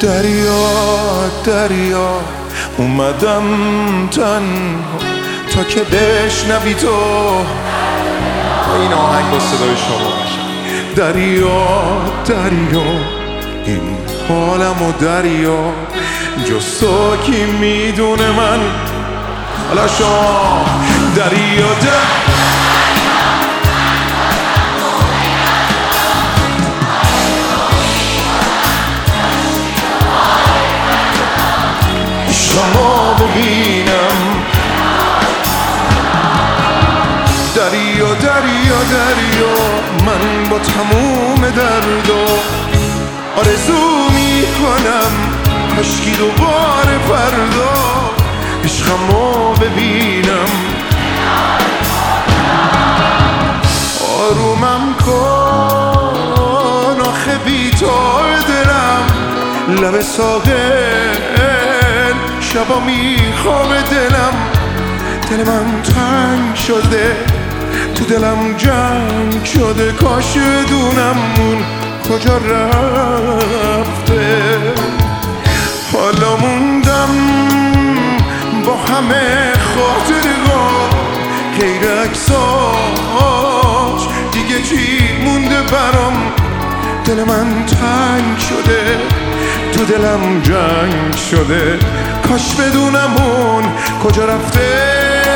دریا دریا اومدم تنها تا که بشنوی تو. این آهنگ با صدای شما باشه. دریا دریا این حالمو دریا جز تو کی میدونه من. حالا شما دریا عشقمو ببینم. دریا دریا دریا من با تموم درد و آرزو میکنم کاشکی دوباره فردا عشقمو ببینم. آرومم کن آخه بی تو دلم لب ساحل شبا میخوابه دلم. دل من تنگ شده تو دلم جنگ شده کاش بدونم اون کجا رفته. حالا موندم با همه خاطرها غیر عکساش دیگه چی مونده برام. دل من تنگ شده تو دلم جنگ شده کاش بدونم اون کجا رفته.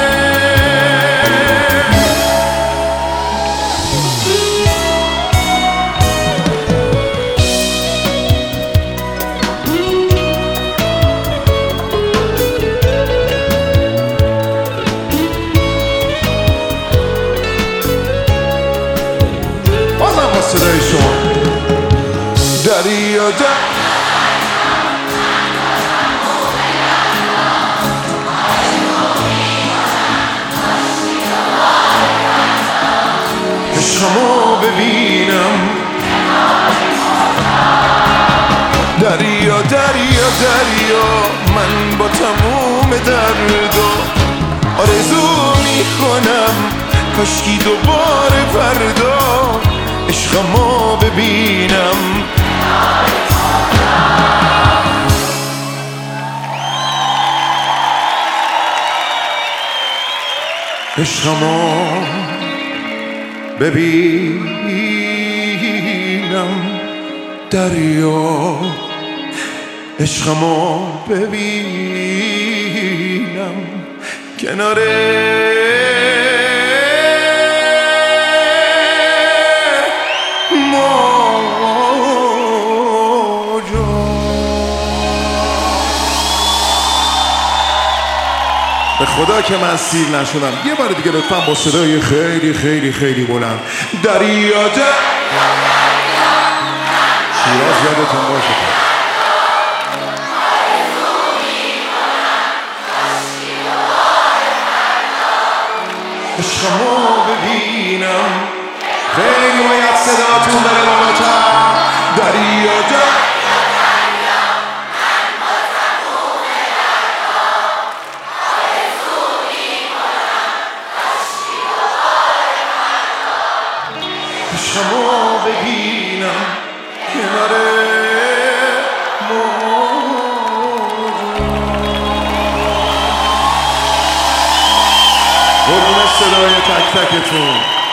بازم با صدای شما دریا عشقمو ببینم. دریا دریا دریا من با تموم درد و آرزو میکنم کاشکی دوباره فردا عشقمو ببینم. عشقمو ببینم. دریا عشقمو ببینم کنار به خدا که من سیر نشدم. یه بار دیگه لطفا با صدای خیلی خیلی خیلی بلند دریا شیراز یادتون باشه. عشقمو ببینم. خیلی باید صداتون بره بالاتر. دریا عشقمو ببینم کنار موج. قربون صدای تک تکتون.